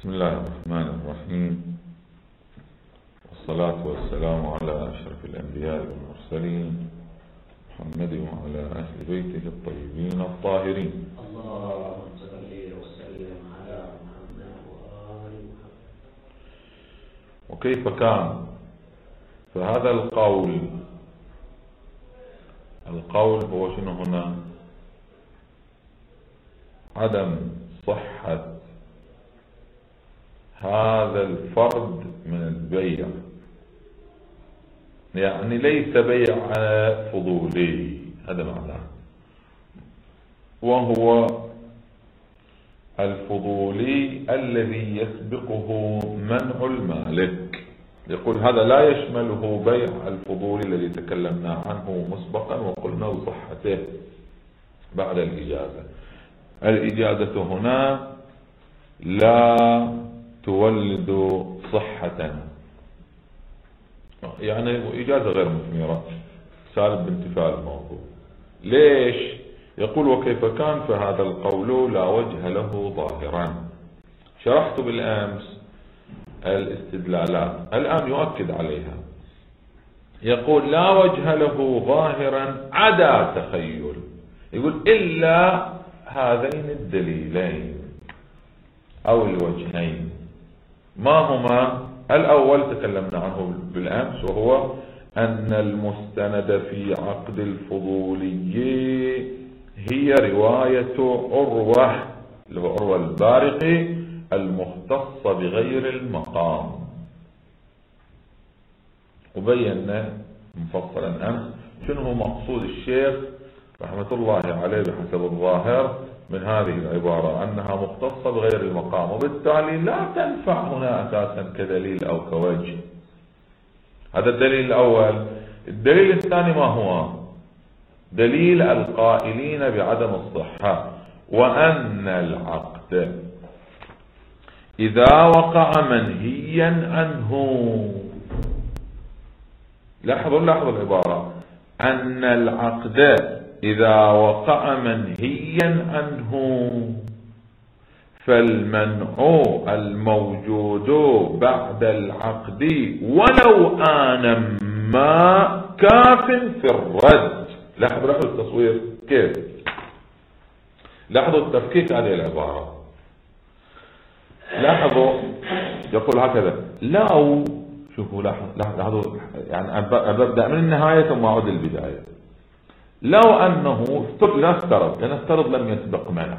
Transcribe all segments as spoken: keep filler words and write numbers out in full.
بسم الله الرحمن الرحيم، والصلاة والسلام على أشرف الأنبياء والمرسلين محمد وعلى أهل بيته الطيبين الطاهرين. اللهم صل وسلم على محمد وآل محمد. وكيف كان؟ فهذا القول القول هو شنو هنا؟ عدم صحة هذا الفرد من البيع، يعني ليس بيع فضولي، هذا معناه. وهو الفضولي الذي يسبقه منع المالك. يقول هذا لا يشمله بيع الفضولي الذي تكلمنا عنه مسبقا وقلنا بصحته بعد الإجازة. الإجازة هنا لا تولد صحة، يعني إجازة غير مثمرة، سالب بانتفاء الموضوع. ليش؟ يقول وكيف كان؟ فهذا القول لا وجه له ظاهرا. شرحت بالأمس الاستدلالات، الآن يؤكد عليها. يقول لا وجه له ظاهرا عدا تخيل. يقول إلا هذين الدليلين أو الوجهين. ما هما؟ الأول تكلمنا عنه بالأمس، وهو أن المستند في عقد الفضولي هي رواية عروة اللي هو عروة البارقي المختصة بغير المقام. وبينا مفصلا أمس شنو هو مقصود الشيخ رحمة الله عليه بحسب الظاهر من هذه العبارة، أنها مختصة بغير المقام، وبالتالي لا تنفع هنا أساسا كدليل أو كوجه. هذا الدليل الأول. الدليل الثاني ما هو؟ دليل القائلين بعدم الصحة، وأن العقد إذا وقع منهيا عنه. لاحظوا لاحظوا العبارة، أن العقد إذا وقع منهيا عنه فالمنع الموجود بعد العقد ولو آن ما كاف في الرد. لاحظوا لاحظوا التصوير كيف، لاحظوا التفكيك هذه العبارة. لاحظوا يقول هكذا لو، شوفوا لاحظوا يعني أبدأ من النهاية ثم أعود للبداية. لو أنه نفترض لنفترض لم يسبق منع،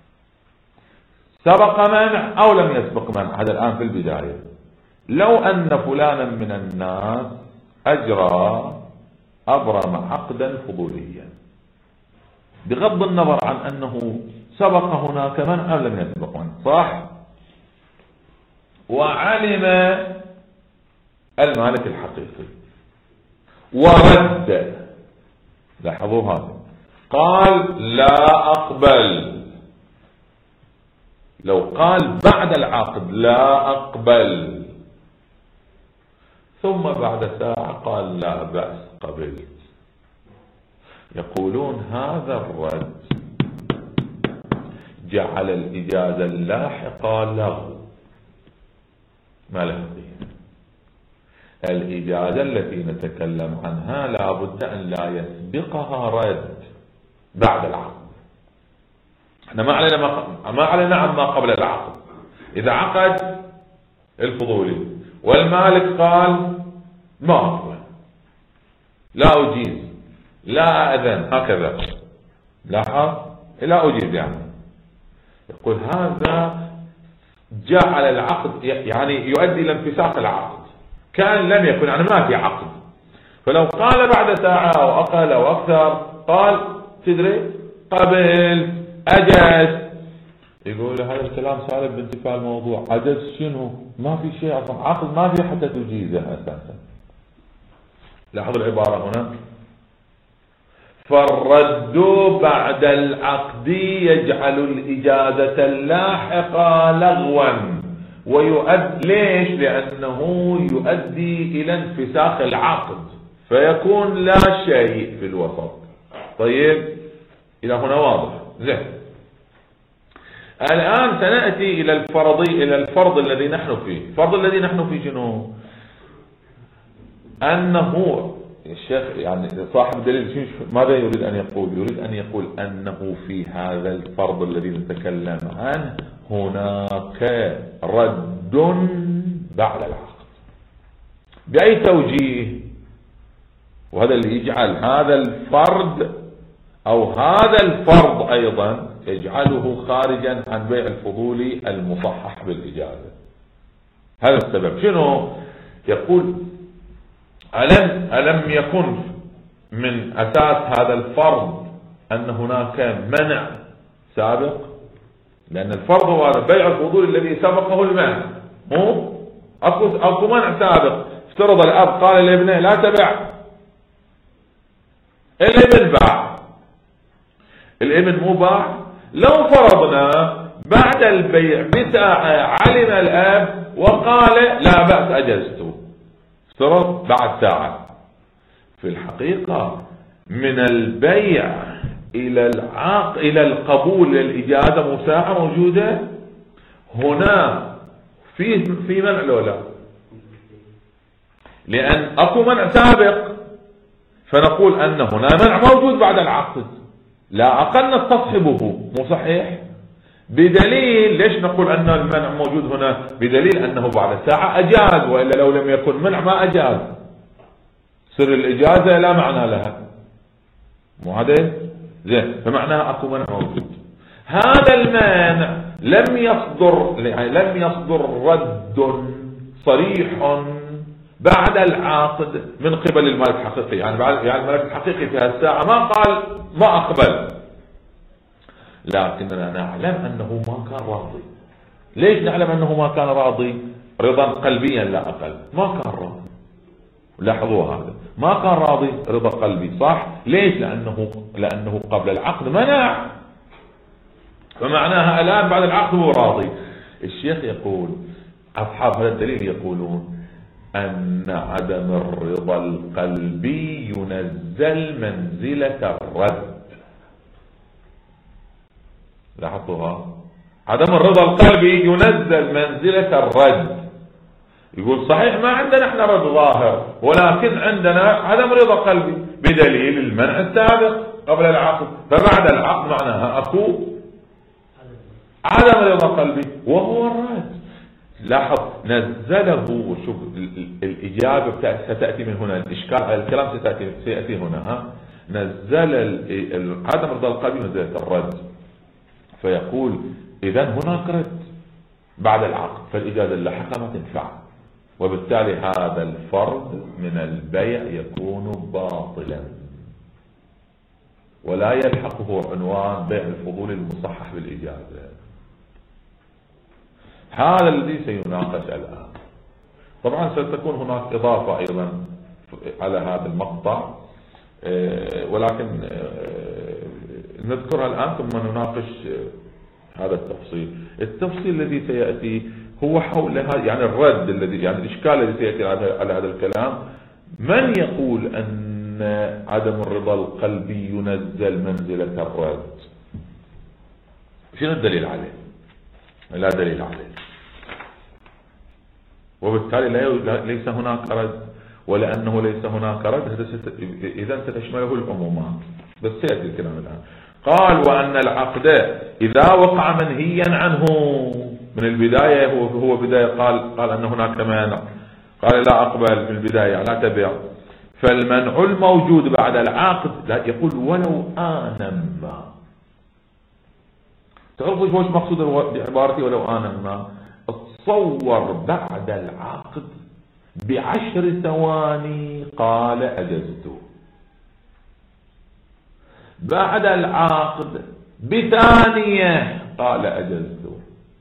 سبق منع أو لم يسبق منع، هذا الآن في البداية. لو أن فلانا من الناس أجرى أبرم عقدا فضوليا بغض النظر عن أنه سبق هناك منع أو لم يسبق منع، صح؟ وعلم المالك الحقيقي ورد، لاحظوا هذا، قال لا أقبل. لو قال بعد العقد لا أقبل ثم بعد ساعة قال لا بأس قبلت، يقولون هذا الرد جعل الإجازة اللاحقة لغو، ما له قيمة. الإجازة التي نتكلم عنها لا بد أن لا يسبقها رد بعد العقد. احنا ما علينا ما, ما علينا عما قبل العقد. إذا عقد الفضولي والمالك قال ما أقبل، لا أجيز، لا أذن، هكذا، لاحظ، لا أجيز، يعني يقول هذا جعل العقد يعني يؤدي إلى انفساخ العقد، كان لم يكن، يعني ما في عقد. فلو قال بعد ساعة أو أقل أو أكثر قال تدري قبل أجز، يقول هذا الكلام سالب بانتفاء الموضوع. عجز شنو؟ ما في شيء أصلا، عقد ما في حتى تجيزه أساسا. لاحظوا العبارة هنا، فالرد بعد العقد يجعل الإجازة اللاحقة لغوا ويؤدي، ليش؟ لأنه يؤدي إلى انفساخ العقد فيكون لا شيء في الوسط. طيب إلى هنا واضح؟ زين. الآن سنأتي إلى الفرضي إلى الفرض الذي نحن فيه. الفرض الذي نحن فيه شنو؟ أنه الشيخ يعني صاحب الدليل ماذا يريد أن يقول؟ يريد أن يقول أنه في هذا الفرض الذي نتكلم عنه هناك رد بعد العقد. بأي توجيه؟ وهذا اللي يجعل هذا الفرد أو هذا الفرض أيضا يجعله خارجا عن بيع الفضولي المصحح بالإجازة. هذا السبب. شنو يقول؟ ألم, ألم يكن من أساس هذا الفرض أن هناك منع سابق؟ لأن الفرض هو هذا بيع الفضول الذي سبقه المنع، مو أكو, أكو منع سابق. افترض الأب قال لابنه لا تبع، الابن باع، الابن مو باع. لو فرضنا بعد البيع بساعة علم الأب وقال لا بأس أجزته، افترض بعد ساعة، في الحقيقة من البيع إلى العقد إلى القبول للإجازة مساحة موجودة هنا. في في منع لو لا؟ لأن أكو منع سابق، فنقول أن هنا منع موجود بعد العقد لا أقل نستصحبه، مو صحيح؟ بدليل ليش نقول أن المنع موجود هنا؟ بدليل أنه بعد ساعة أجاز، وإلا لو لم يكن منع ما أجاز. سر الإجازة لا معنى لها، مو هذا زين؟ فمعناها أكو منع موجود. هذا المانع لم يصدر يعني لم يصدر رد صريح بعد العقد من قبل المالك الحقيقي. يعني بعد يعني المالك الحقيقي في هالساعة ما قال ما أقبل، لكننا نعلم أنه ما كان راضي. ليش نعلم أنه ما كان راضي؟ رضا قلبيا لا أقل، ما كان راضي. لاحظوا هذا، ما كان راضي رضا قلبي، صح؟ ليش؟ لأنه لأنه قبل العقد منع، فمعناها الآن بعد العقد هو راضي. الشيخ يقول أصحاب هذا الدليل يقولون أن عدم الرضا القلبي ينزل منزلة الرد. لاحظوها، عدم الرضا القلبي ينزل منزلة الرد. يقول صحيح ما عندنا احنا رد ظاهر، ولكن عندنا عدم رضا قلبي بدليل المنع السابق قبل العقد، فبعد العقد معناها اكو عدم رضا قلبي وهو الرد. لاحظ نزله، وشوف الإجابة ستأتي من هنا، الإشكال على الكلام ستأتي, سيأتي هنا. ها نزل عدم رضا القلبي نزلت الرد، فيقول إذن هناك رد بعد العقد، فالإجازة اللاحقة ما تنفع، وبالتالي هذا الفرد من البيع يكون باطلا ولا يلحقه عنوان بيع الفضول المصحح بالإجازة. هذا الذي سيناقش الآن. طبعا ستكون هناك إضافة أيضا على هذا المقطع، ولكن نذكرها الآن ثم نناقش هذا التفصيل. التفصيل الذي سيأتي هو حول يعني الرد الذي يعني الإشكال الذي سيأتي على هذا الكلام. من يقول أن عدم الرضا القلبي ينزل منزلة الرد؟ شنو الدليل عليه؟ لا دليل عليه، وبالتالي لا ليس هناك رد. ولأنه ليس هناك رد إذا ستشمله العمومات، بس سيأتي الكلام الآن. قال وأن العقد إذا وقع منهيا عنه من البداية، هو هو بداية قال قال أن هناك مانع، قال لا أقبل من البداية لا تبيع، فالمنع الموجود بعد العقد لا يقول ولو آنا ما. تعرفوا ايش مقصود بعبارتي ولو آنا ما؟ تصور بعد العقد بعشر ثواني قال أجزته، بعد العقد بثانية قال أجزته.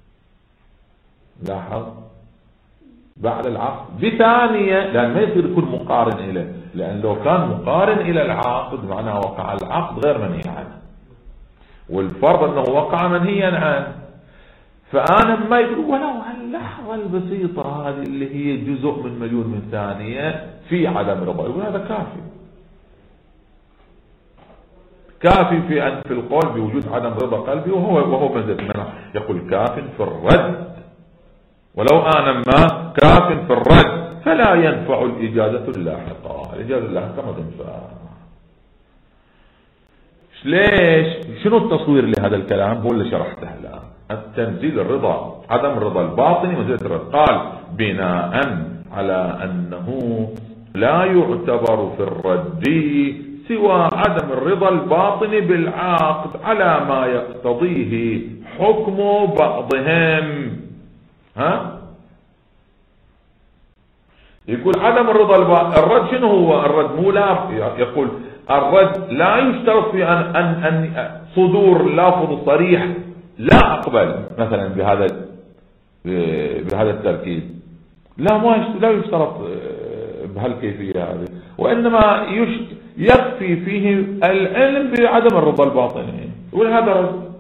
لاحظ بعد العقد بثانية، لأن ما يصير يكون مقارن إليه، لأن لو كان مقارن إلى العقد معناه وقع العقد غير منهي عنه، والفرض أنه وقع منهيا عنه. فأنا ما يقول ولو هاللحظة البسيطة هذه اللي هي جزء من مليون من ثانية في عدم رضا، يقول هذا كافي كافي في أن في القول بوجود عدم رضا قلبي، وهو وهو بنزلة المنع. يقول كاف في الرد، ولو آن ما كاف في الرد فلا ينفع الإجازة اللاحقة. الإجازة اللاحقة ما تنفع. ليش؟ شنو التصوير لهذا الكلام؟ هو اللي شرحته الآن. التنزيل الرضا، عدم الرضا الباطني منزلة الرد. قال بناء على أنه لا يعتبر في الرد سوى عدم الرضا الباطني بالعقد على ما يقتضيه حكم بعضهم. ها؟ يقول عدم الرضا الباطني. الرد شنو هو الرد؟ مو لا، يقول الرد لا يشترط في أن, أن, أن صدور لافظ صريح لا أقبل مثلا بهذا بهذا التركيب. لا ما لا يشترط بهالكيفية هذه، وإنما يكفي فيه العلم بعدم الرضا الباطني. يقول هذا رد.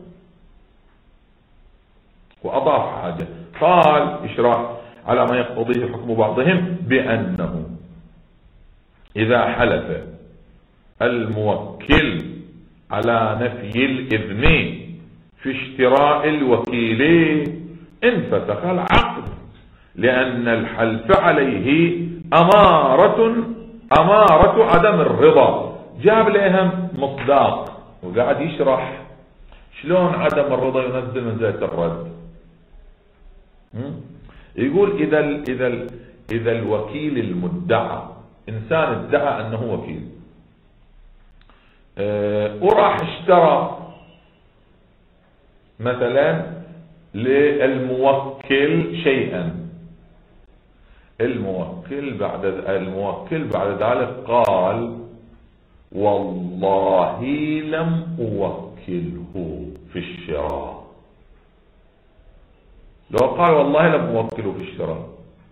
وأضاف حاجة، قال إشراح على ما يقتضيه حكم بعضهم بأنه إذا حلف الموكل على نفي الإذن في اشتراء الوكيل انفسخ العقد، لأن الحلف عليه أمارة أمارة عدم الرضا. جاب لهم مصداق وقاعد يشرح شلون عدم الرضا ينزل منزلة الرد. يقول إذا ال إذا ال إذا الوكيل المدعى إنسان ادعى أنه وكيل، أه وراح اشترى مثلا للموكل شيئا، الموكل بعد الموكل بعد ذلك قال والله لم أوكله في الشراء. لو قال والله لم أوكله في الشراء،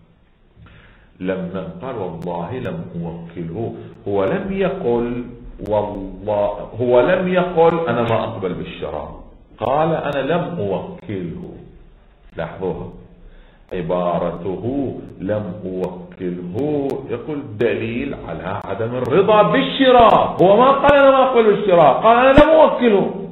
لما قال والله لم أوكله هو لم يقل والله هو لم يقل أنا ما أقبل بالشراء، قال أنا لم أوكله. لاحظوها عبارته لم أوكله، يقول دليل على عدم الرضا بالشراء. هو ما قال أنا ما أقبل بالشراء، قال أنا لم أوكله.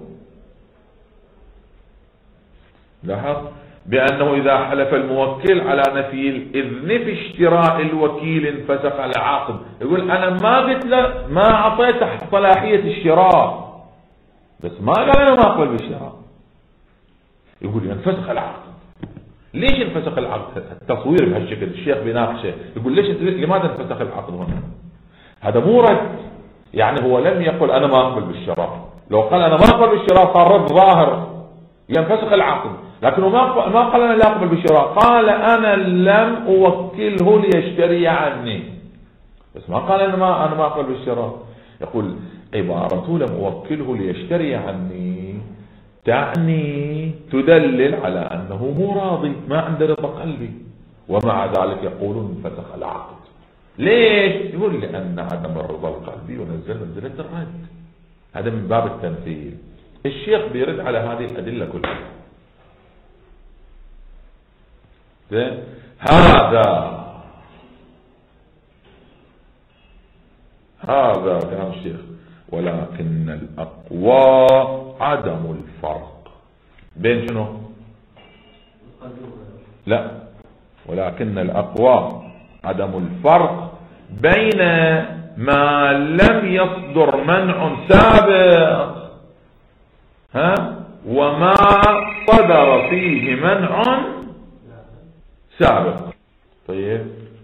لاحظ بأنه إذا حلف الموكل على نفي الإذن في اشتراء الوكيل انفسخ العقد. يقول أنا ما قلت له ما أعطيته صلاحية الشراء، بس ما قال أنا ما أقبل بالشراء. يقول ينفسخ العقد. ليش انفسخ العقد؟ التصوير بهالشكل الشيخ بيناقشه، يقول ليش لماذا انفسخ العقد هنا؟ هذا مو رد، يعني هو لم يقل أنا ما أقبل بالشراء. لو قال أنا ما أقبل بالشراء صار رد ظاهر ينفسخ العقد، لكنه ما قال أنا لا أقبل بالشراء، قال أنا لم أوكله ليشتري عني، بس ما قال أنا ما أنا ما أقبل بالشراء. يقول عبارته لم أوكله ليشتري عني تعني تدلل على أنه مو راضي، ما عنده رضا قلبي، ومع ذلك يقول انفسخ العقد. ليش؟ يقول لأن عدم الرضا القلبي ينزل منزلة الرد. هذا من باب التمثيل. الشيخ بيرد على هذه الأدلة كلها. هذا هذا كلام الشيخ. ولكن الأقوى عدم الفرق بين شنو؟ لا، ولكن الأقوى عدم الفرق بين ما لم يصدر منع سابق ها وما صدر فيه منع سابق. طيب،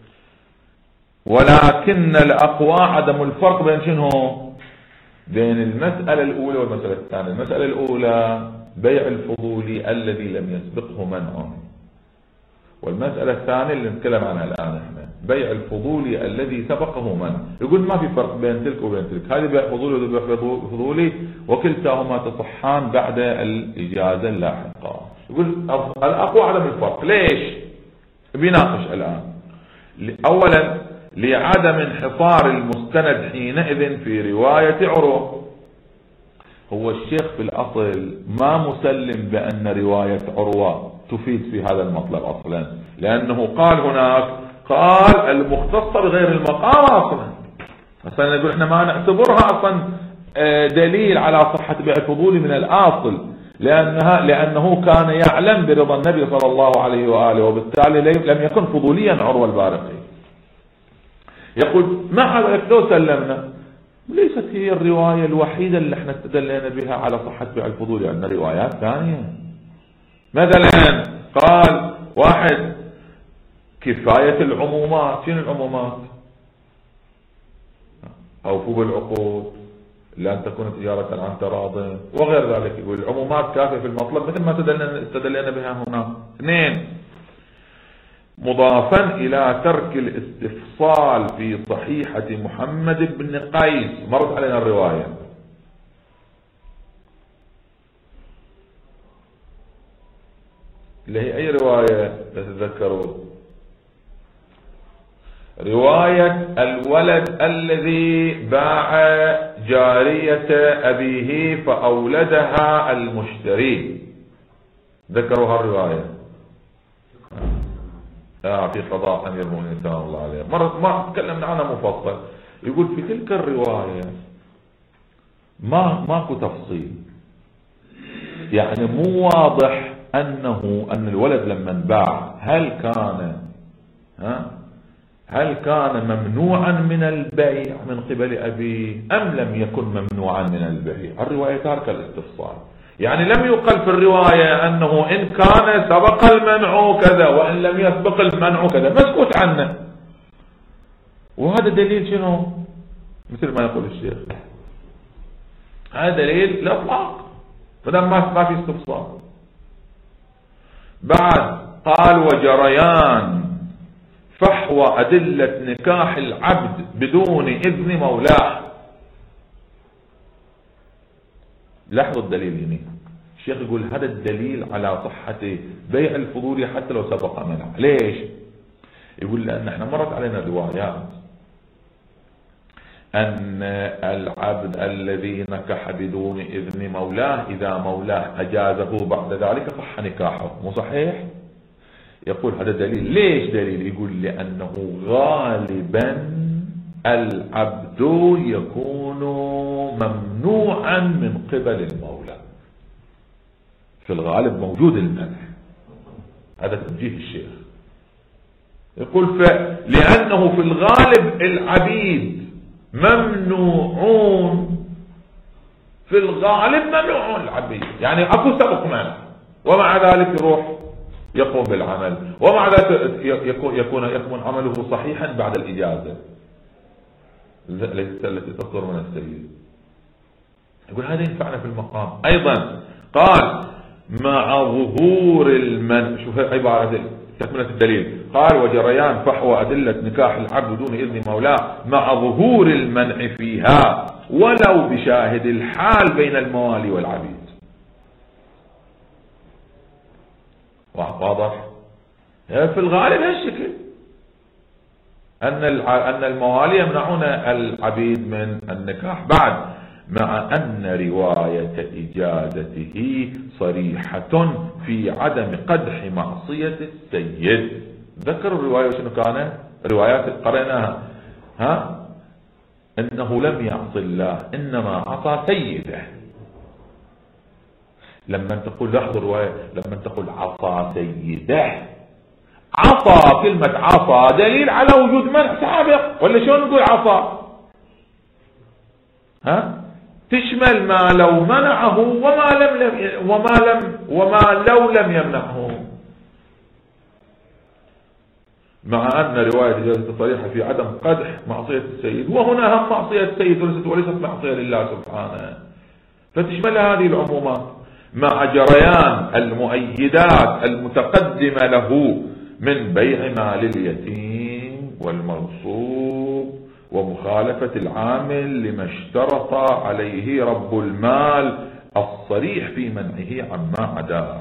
ولكن الأقوى عدم الفرق بين شنو؟ بين المسألة الأولى والمسألة الثانية. المسألة الأولى بيع الفضولي الذي لم يسبقه منع، والمسألة الثانية اللي نتكلم عنها الآن احنا بيع الفضولي الذي سبقه منع. يقول ما في فرق بين تلك وبين تلك، هذه بيع فضولي وهذا بيع فضولي وكلتاهما تصحان بعد الإجازة اللاحقة. يقول الأقوى عدم الفرق. ليش؟ بيناقش الآن. أولا لعدم انحصار المستند حينئذ في رواية عروة. هو الشيخ في الأصل ما مسلم بأن رواية عروة تفيد في هذا المطلب أصلا، لأنه قال هناك قال المختصة بغير المقام أصلا. أصلا نقول احنا ما نعتبرها أصلا دليل على صحة بيع الفضولي من الأصل، لأنها لأنه كان يعلم برضا النبي صلى الله عليه وآله، وبالتالي لم يكن فضوليا عروة البارقي. يقول مع ذلك لو سلمنا ليست هي الرواية الوحيدة اللي احنا استدلنا بها على صحة بيع الفضولي، عندنا روايات ثانية. مثلا قال واحد كفاية العمومات. شنو العمومات؟ أوفوا بالعقود، لأن تكون تجارة عن تراض وغير ذلك. يقول العمومات كافية في المطلب مثل ما استدلنا بها هنا. اثنين، مضافا إلى ترك الاستفصال في صحيحة محمد بن قيس. مرت علينا الرواية، اللي هي أي رواية تتذكروا؟ رواية الولد الذي باع جارية أبيه فأولدها المشتري. ذكروا هالرواية آه في قضاء أمير المؤمنين سلام الله عليه. مرة ما تكلمنا عنها مفصل. يقول في تلك الرواية ما ماكو تفصيل، يعني مو واضح أنه أن الولد لما باع هل كان ها هل كان ممنوعا من البيع من قبل أبيه أم لم يكن ممنوعا من البيع. الرواية تارك الاستفصال، يعني لم يقل في الرواية أنه إن كان سبق المنع كذا وإن لم يسبق المنع كذا، مسكوت عنه. وهذا دليل شنو؟ مثل ما يقول الشيخ، هذا دليل الإطلاق فدام ما في استفصال. بعد قال وجريان فحوى أدلة نكاح العبد بدون إذن مولاه. لاحظوا الدليل هنا، الشيخ يقول هذا الدليل على صحة بيع الفضولي حتى لو سبق منع. ليش؟ يقول لأن احنا مرت علينا روايات أن العبد الذي نكح بدون إذن مولاه إذا مولاه أجازه بعد ذلك صح نكاحه. مو صحيح؟ يقول هذا دليل. ليش دليل؟ يقول لأنه غالبا العبد يكون ممنوعا من قبل المولى، في الغالب موجود المنع. هذا توجيه الشيخ. يقول لأنه في الغالب العبيد ممنوعون، في الغالب ممنوعون العبيد، يعني اكو سبق منع ومع ذلك يروح يقوم بالعمل، ومع ذلك يكون يكون يكون عمله صحيحا بعد الإجازة التي تصدر من السيد. يقول هذا ينفعنا في المقام. أيضا قال مع ظهور المنع. شوف عبارة تكملة الدليل. قال وجريان فحوى أدلة نكاح العبد دون إذن مولاه مع ظهور المنع فيها ولو بشاهد الحال بين الموالي والعبيد. واضح؟ في الغالب هالشكل أن أن الموالي يمنعون العبيد من النكاح. بعد مع أن رواية إجازته صريحة في عدم قدح معصية السيد. ذكروا الرواية شنو كانت؟ روايات قرأناها ها إنه لم يعص الله إنما عصى سيده. لما تقول لاحظوا الرواية لما تقول عصى سيده، عصى كلمة عصى دليل على وجود منع سابق، ولا شلون نقول عصى؟ ها تشمل ما لو منعه وما لم, لم وما لم وما لو لم يمنعه. مع أن رواية إجازة صريحة في عدم قدح معصية السيد، وهنا هم معصية السيد وليست وليست معصية لله سبحانه، فتشمل هذه العمومات مع جريان المؤيدات المتقدمة له من بيع مال اليتيم والمغصوب ومخالفة العامل لما اشترط عليه رب المال الصريح في منعه عما عداه.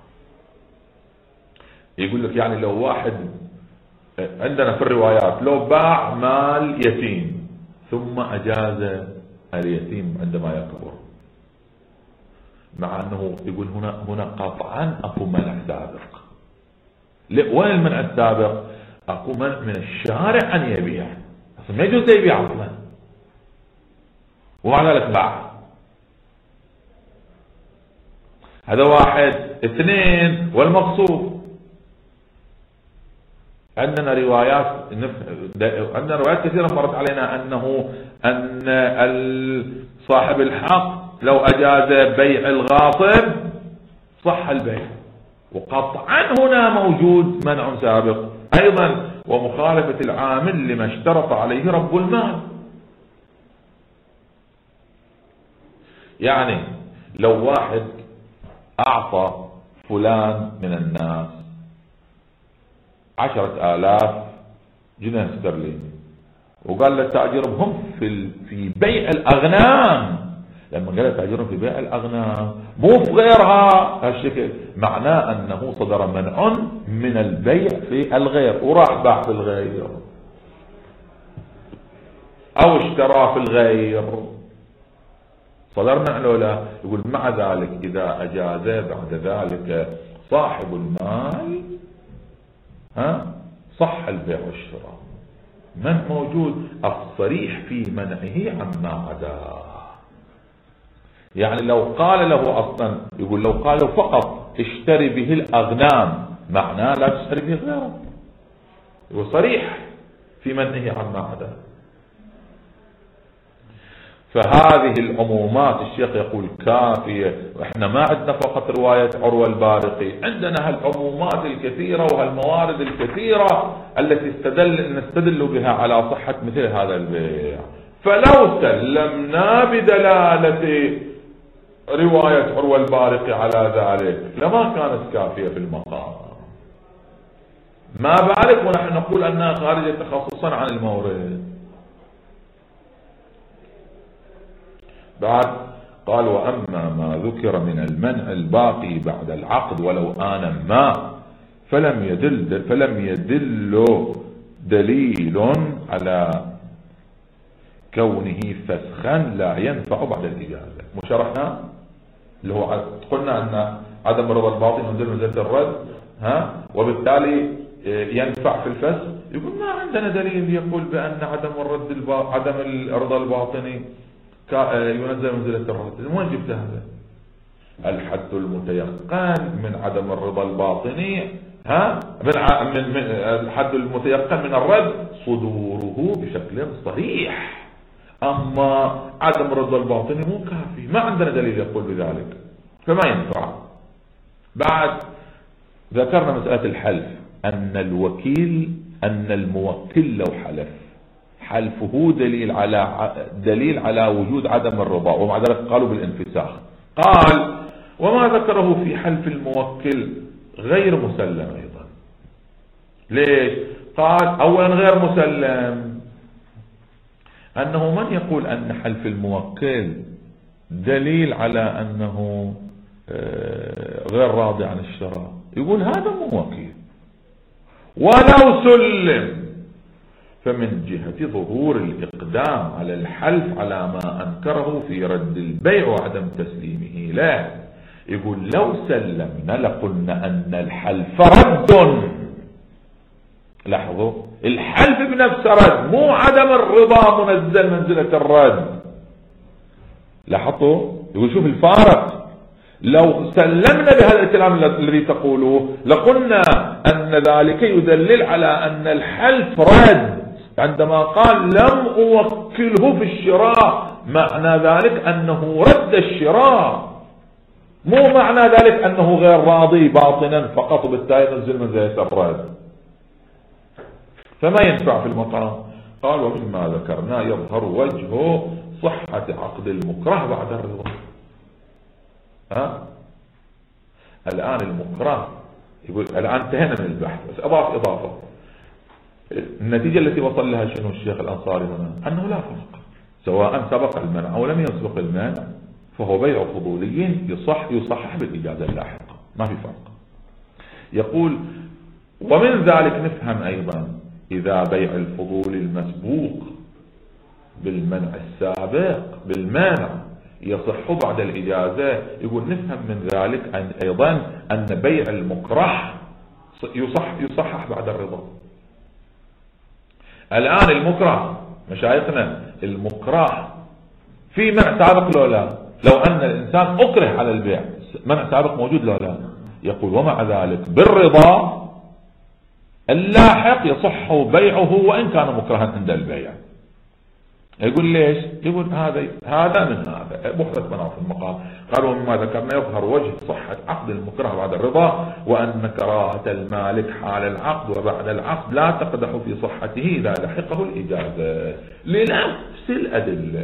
يقول لك يعني لو واحد عندنا في الروايات لو باع مال يتيم ثم أجاز اليتيم عندما يكبر، مع أنه يقول هنا هنا قطعا أكو منع سابق. وين المنع السابق؟ أكو منع من الشارع أن يبيع، أصلا ما يجوز يبيع أصلا، ومع ذلك باع. هذا واحد. اثنين، والمقصود عندنا روايات عندنا روايات كثيرة مرت علينا أنه أن صاحب الحق لو أجاز بيع الغاصب صح البيع، وقطعا هنا موجود منع سابق أيضا، ومخالفة العامل لما اشترط عليه رب المال. يعني لو واحد أعطى فلان من الناس عشرة آلاف جنيه استرليني وقال للتاجر هم في في بيع الأغنام، لما قال للتاجر في بيع الأغنام مو في غيرها هالشكل، معناه أنه صدر منع من البيع في الغير وراح باع في الغير أو اشترى في الغير، صدر منع له لا. يقول مع ذلك إذا أجاز بعد ذلك صاحب المال ها صح البيع والشراء. من موجود الصريح في منعه عما عداه. يعني لو قال له أصلا، يقول لو قال له فقط اشتري به الأغنام معناه لا تشتري به غيره، يقول صريح في منعه عما عداه. فهذه العمومات الشيخ يقول كافية، واحنا ما عندنا فقط رواية عروة البارقي، عندنا هالعمومات الكثيرة وهالموارد الكثيرة التي استدل نستدل بها على صحة مثل هذا البيع. فلو سلمنا بدلالة رواية عروة البارقي على ذلك لما كانت كافية في المقام، ما بالك ونحن نقول أنها خارجة تخصصا عن المورد. بعد قال وأما ما ذكر من المنع الباقي بعد العقد ولو آن ما فلم يدل فلم يدل دليل على كونه فسخا لا ينفع بعد الإجازة. مشرحنا اللي هو قلنا أن عدم رضا الباطن ينزل منزلة الرد ها، وبالتالي ينفع في الفسخ. يقول ما عندنا دليل يقول بأن عدم الرد الب... عدم الرضا الباطني ينزل منزلة الرد. من وين جبت هذا؟ الحد المتيقن من عدم الرضا الباطني ها من, من, من الحد المتيقن من الرد صدوره بشكل صريح، أما عدم الرضا الباطني مو كافي، ما عندنا دليل يقول بذلك فما ينفع. بعد ذكرنا مسألة الحلف، أن الوكيل أن الموكل لو حلف حلفه دليل على دليل على وجود عدم الرضا، ومع ذلك قالوا بالانفساخ. قال وما ذكره في حلف الموكل غير مسلم أيضا. ليش؟ قال أولا غير مسلم أنه من يقول أن حلف الموكل دليل على أنه غير راضي عن الشراء، يقول هذا مو وكيل. ولو سلم فمن جهة ظهور الإقدام على الحلف على ما أنكره في رد البيع وعدم تسليمه لا، يقول لو سلمنا لقلنا أن الحلف رد. لاحظوا الحلف بنفسه رد، مو عدم الرضا منزل منزلة الرد. لاحظوا يقول شوف الفارق، لو سلمنا بهذا الكلام الذي تقوله لقلنا أن ذلك يدلل على أن الحلف رد. عندما قال لم أوكله في الشراء معنى ذلك أنه رد الشراء، مو معنى ذلك أنه غير راضي باطنا فقط وبالتالي نزل من زي الرد، فما ينفع في المقام. قال ومما ذكرنا يظهر وجه صحة عقد المكره بعد الرضا. ها الآن المكره يقول الآن انتهينا من البحث، بس أضاف إضافة. النتيجة التي وصل لها شنو الشيخ الأنصاري هنا؟ أنه لا فرق، سواء سبق المنع أو لم يسبق المنع فهو بيع فضولي يصح يصحح بالإجازة اللاحقة، ما في فرق. يقول ومن ذلك نفهم أيضا إذا بيع الفضول المسبوق بالمنع السابق بالمانع يصح بعد الإجازة، يقول نفهم من ذلك أن أيضا أن بيع المكره يصح يصحح بعد الرضا. الآن المكره مشايخنا المكره في منع سابق لو لا؟ لو أن الإنسان أكره على البيع منع سابق موجود لو لا؟ يقول ومع ذلك بالرضا اللاحق يصح بيعه وإن كان مكرها عند البيع. يقول ليش؟ يقول هذا هذا من هذا بحث مناط المقام. قالوا مما ذكرنا يظهر وجه صحة عقد المكره بعد الرضا، وأن كراهة المالك حال العقد وبعد العقد لا تقدح في صحته إذا لحقه الإجازة لنفس الأدلة.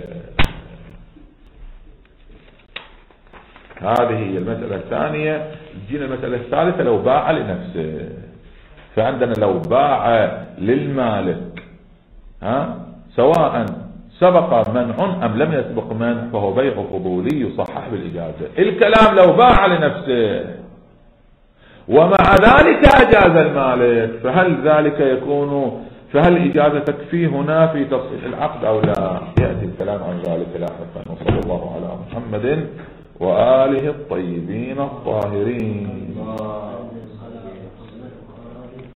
هذه هي المسألة الثانية. تجينا المسألة الثالثة لو باع لنفسه. فعندنا لو باع للمالك ها سواء سبق منع أم لم يسبق منع فهو بيع فضولي يصحح بالإجازة. الكلام لو باع لنفسه ومع ذلك أجاز المالك فهل ذلك يكون فهل الإجازة تكفي هنا في تصحيح العقد أو لا؟ يأتي الكلام عن ذلك لاحقا. وصلى الله على محمد وآله الطيبين الطاهرين.